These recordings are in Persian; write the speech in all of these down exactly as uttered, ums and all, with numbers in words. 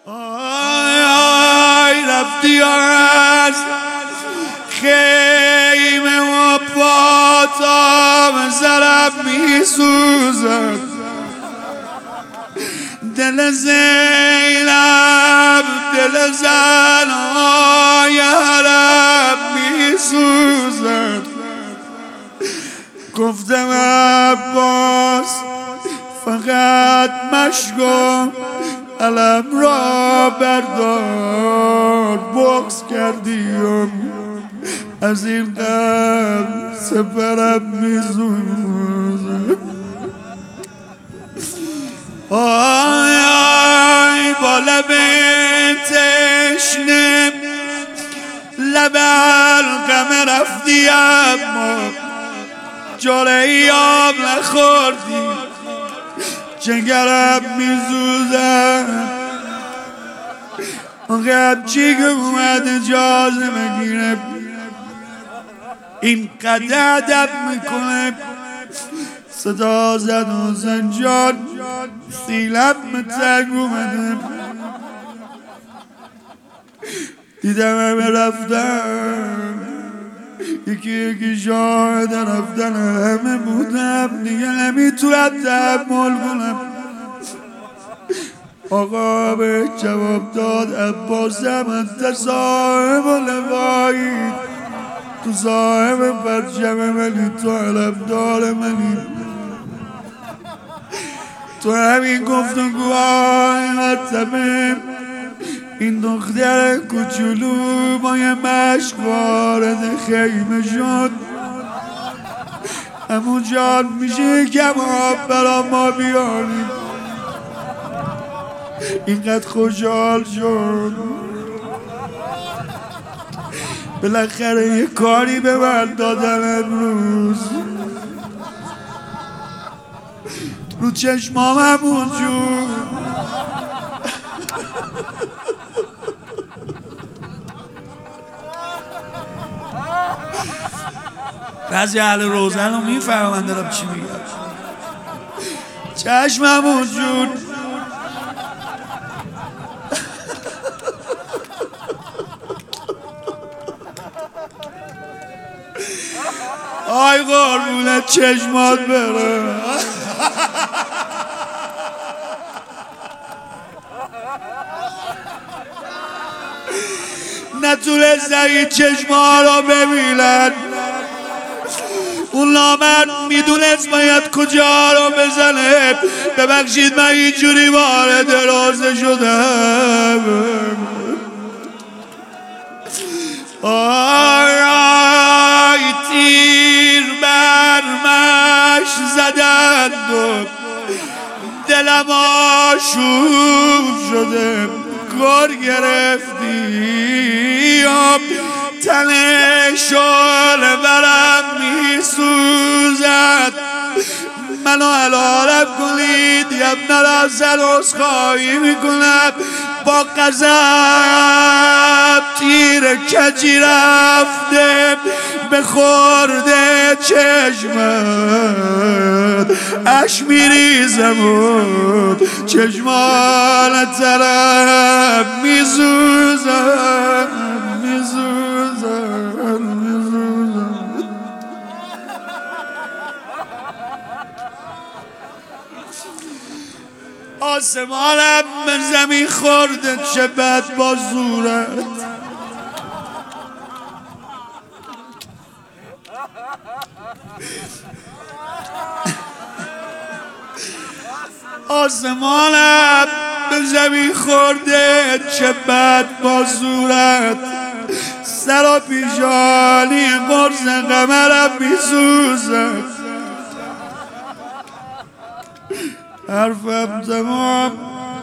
آی آی رفتی از خیمه و پاتام زرم می سوزد دل زینب دل زنهای حرم می سوزد گفتم عباس فقط مشکم علم را بردار بغض کردیم از این غم سپرم می‌سوزد آی آی با لب تشنه لب القمه رفتی اما جرعی آب نخوردی جگرم می‌سوزد آخه چی که اومد اجازه بگیره این قدر ادب میکنه صدا زد و زنجان سیلم تنگ اومده دیدم همه رفتن یکی یکی شاهد رفتن همه بودم دیگه نمیتونم تحمل کنم آقا به جواب داد عباسم انت صاحب لوایی تو صاحب پرچم منی تو علمدار منی تو همین گفتگوهای مرتبه این دختر کوچولو با یه مشک وارد خیمه شد همو جان میشه کباب برا ما بیاریم اینقدر خوشحال شد بالاخره یه کاری به من دادن امروز رو چشمام همون جون بعضی اهل روزن رو میفهمن دارم چی میگم چشمم وجود آی قربونت چشمات بره نتونستن این چشمها رو ببینن اون نامرد میدونست باید کجا رو بزنه ببخشید من اینجوری وارد روزه شدم آی آی تیر برمش زدند و دلم آشوب شده گر گرفتی تن شعله برم میسوزد منو حلالم کنید یه نرازن عذرخواهی میکنم با غضب تیر کجی رفته به خورده چشمت اش میریزم و چشمان طرف میسوزم میسوزم میسوزم آسمانم به زمین خورده چه بد با زورت آسمانم به زمین خورده چه بد با زورت سر و پیشانی قرص قمرم میسوزد حرفم تمام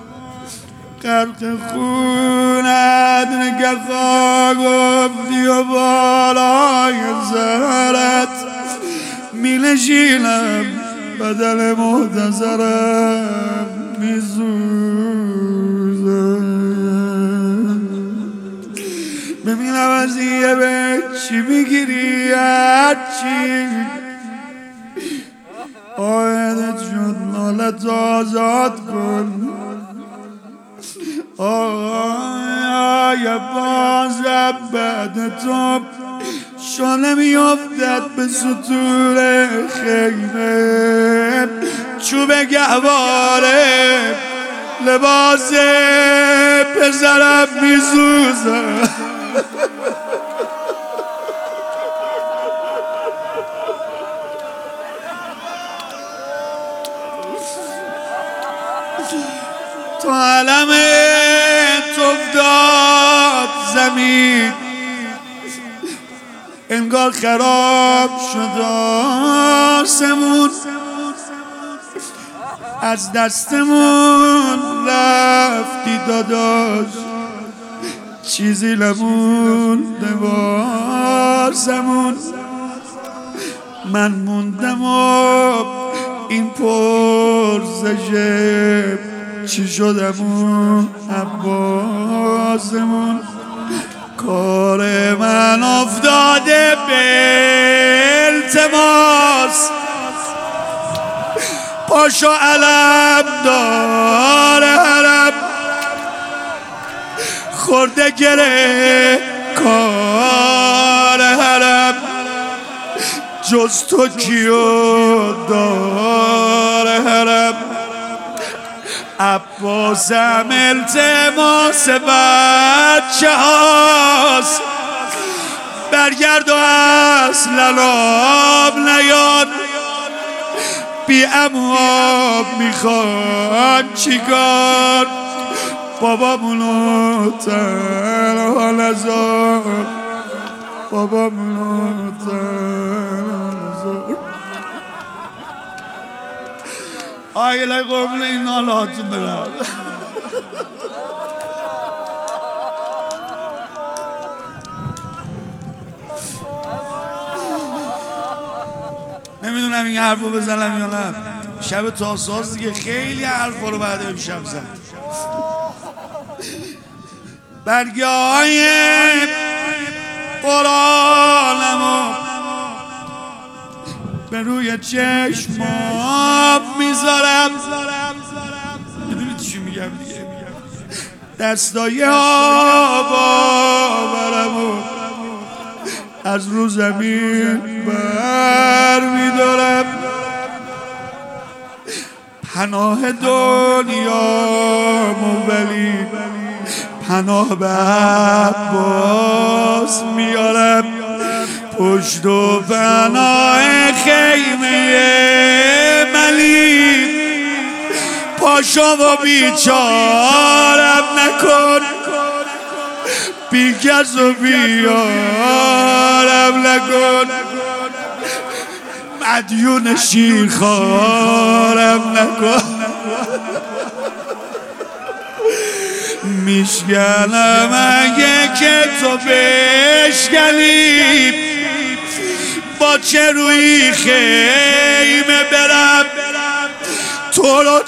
غرق خونت نگه خواه گفتی و بالای زهرت می نشینم بدل محتضرم می سوزم ببینم از یه به چی میگیری هرچی آیدت شد نالت آزاد کن آیا بازم بعد تو شانه میافتد به سطور خیمه، چوب گهواره لباس پسرم میسوزه. تو علم تو افتاد زمین، انگار خراب شد آسمون، از دستمون رفتی داداش، چیزی نمونده واسمون. من موندم و این پرسشه چی شدمون عباسمون. کار من افتاده به التماس، پاشو علم داره حرم، خورده گره کار حرم، جز تو کیو داره حرم. عباسم التماس بچه هاست، برگرد و اصلا آب نیاد، بی امواب میخوان چیکار، بابامونو تنها نذار، بابامونو تنها نذار. آیله قربون این نالاتون برم. نمیدونم این حرف رو بزنم یا نه. شب تاساز دیگه خیلی حرفا رو بعد امشب زد. برگه های قرآنمو به روی چشمام میذارم، میدونی چی میگم دیگه، دستای آب آورمو از رو زمین بر میدارم. پناه دنیامو ولی پناه به عباس میارم، پشت و پناه خیمه ملی، پاشو و بیچارم نکن، بی کس و بیارم نکن، مدیون شیرخوارم نکن. میشکنم اگه که تو بشکنی، با چه روی خیمه برم، تو رو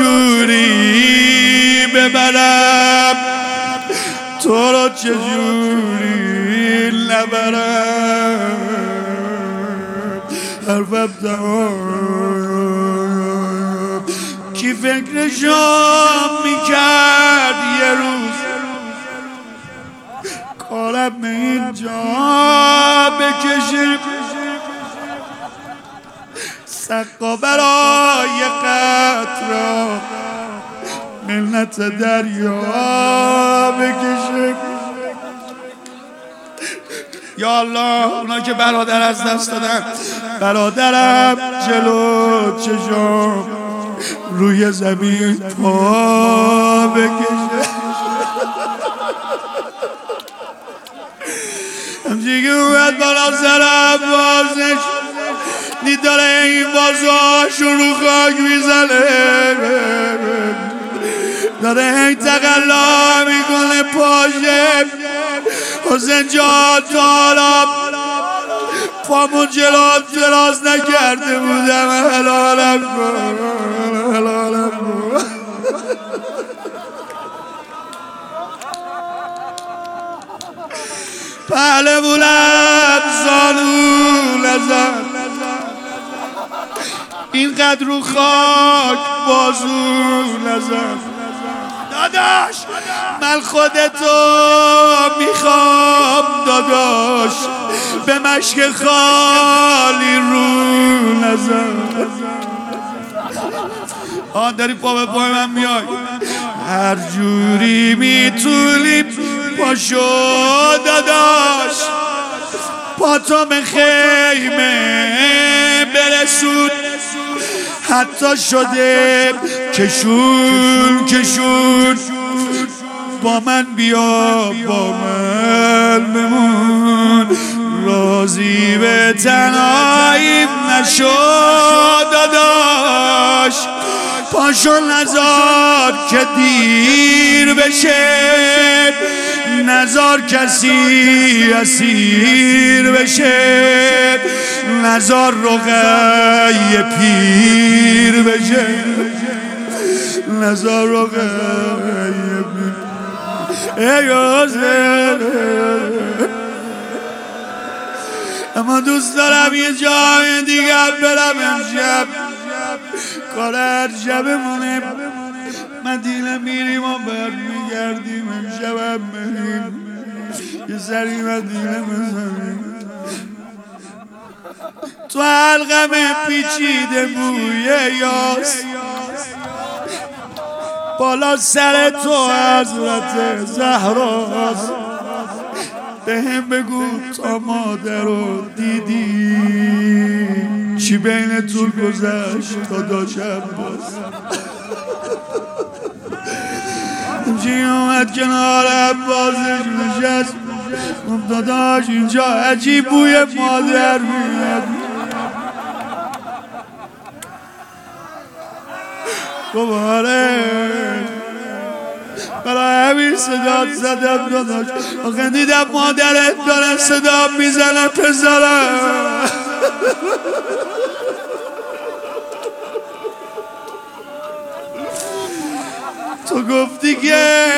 چجوری ببرم، تو رو چجوری نبرم. حرفم تمام، کی فکرشو میکرد یه روز کارم به اینجا بکشیم، سقا برای قطرا منت دریا بکشیم. یا الله اونا که برادر از دست دادن، برادرم جلو چشم روی زمین پا بکشه. همچنین که اومد بالا سرم بازش نی داره این بازاشون رو خاک میزنه، داره این تقلا میکنه پاشه. حسین جان تا پامون جلال دراز نکرده بودم، حلالم کن حلالم کن. پهلوونم زانو نزن، اینقدر رو خاک بازو نزن. داد داداش من خودتو میخوام داداش به مشک خالی رو نزن. آن داری پا به پای من میای هر جوری میتونی پاشو داداش پا تو به خیمه برسون حتی شده کشون کشون با من بیا با من بمون راضی به تنهاییم نشو داداش پاشو نزار که دیر بشه نزار کسی اسیر بشه نزار رقی پیر بشه نزار رقی پیر ای حسین اما دوست دارم یه جای دیگر برم امشب کار هر شبمونه مدینه میریم و برمیگردیم امشب هم بریم یه سری مدینه بزنیم تو حلقم پیچیده بوی یاس بالا سر تو حضرت زهراست به هم بگو تا مادر رو دیدی چی بین تو گذشت تا داشم باز چی اومد کنار عباسش نشست داداش اینجا عجیب بوی مادر میاد دوباره برای همین صدا زدم داداش آخه دیدم مادرت داره صدا میزنه پسرم تو گفتی که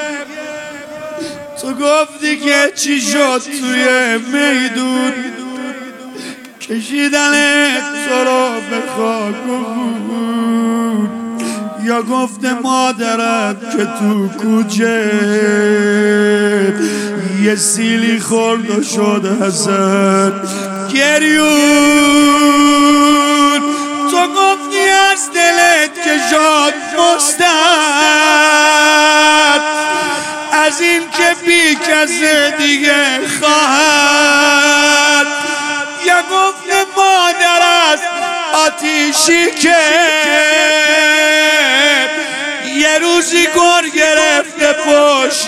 تو گفتی که چی شد توی میدون کشیدن تو رو به خاک یا گفته مادرت که تو کوچه یه سیلی خورد و شد حسن گریون تو گفتی از دلت که شد مستد از این که بی کسی دیگه خواهد یا گفته مادر از آتیشی که یه روزی گر گرفته پشت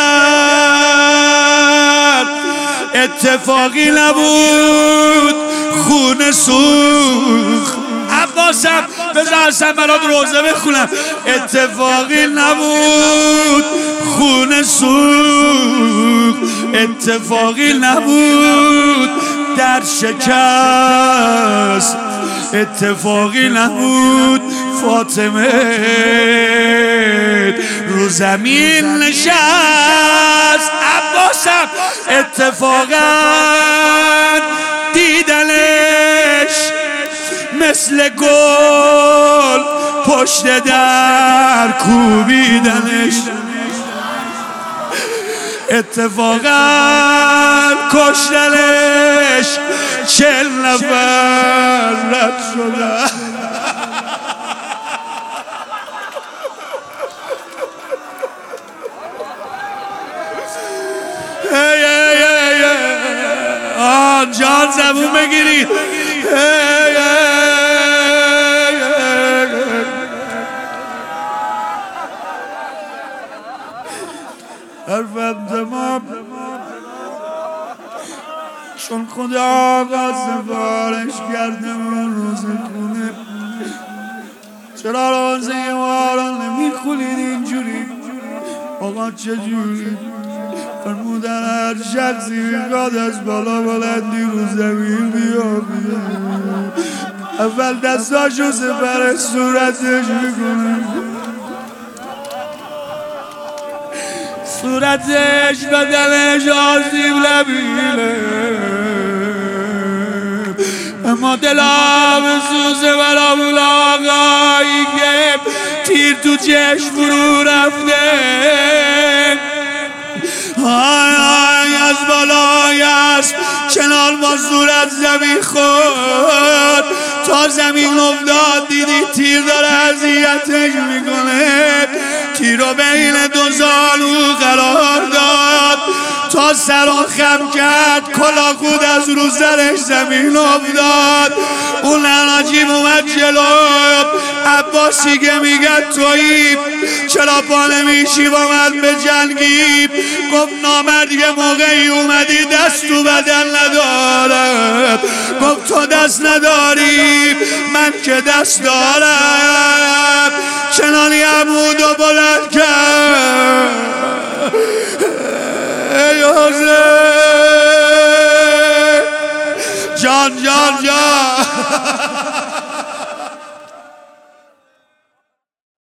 در اتفاقی نبود خون سوخت عباسم بذار اصلا برات روزه بخونم اتفاقی نبود خون سوخت اتفاقی نبود در شکست اتفاقی نبود فاطمه رو زمین نشست عباسم اتفاقا دیدنش مثل گل پشت در کوبیدنش اتفاقا کشتنش چل نفر رد شدن آن جان زبون بگیرید حرفم تمام چون خدا آقا سفارش کرده اون روز خونه چرا روزه ما را نمیخونید اینجوری آقا چجوری فرمودن هر شخصی میخواد از بالا بلندی رو زمین بیابید اول دستاشو سپر صورتش میکنه صورتش بدنش آسیب نبینه اما دلم سوزه برامون آقایی که تیر تو چشم فرو رفته. آی آی از بالای اسب چنان با صورت زمین خورد تا زمین افتاد. دیدی تیر داره اذیتش میکنه، تیر رو بین دو زانو قرار داد تا سر و خم کرد، کلا خود از رو سرش زمین افتاد. اون نجیب اومد جلو، عباسی که میگه تویی چرا پا نمیشی با من به جنگی؟ گفت نامرد یه موقعی اومدی دست تو بدن ندارم. گفت تو دست نداری من که دست دارم. چنانی عمود و بلند کرد ای حسین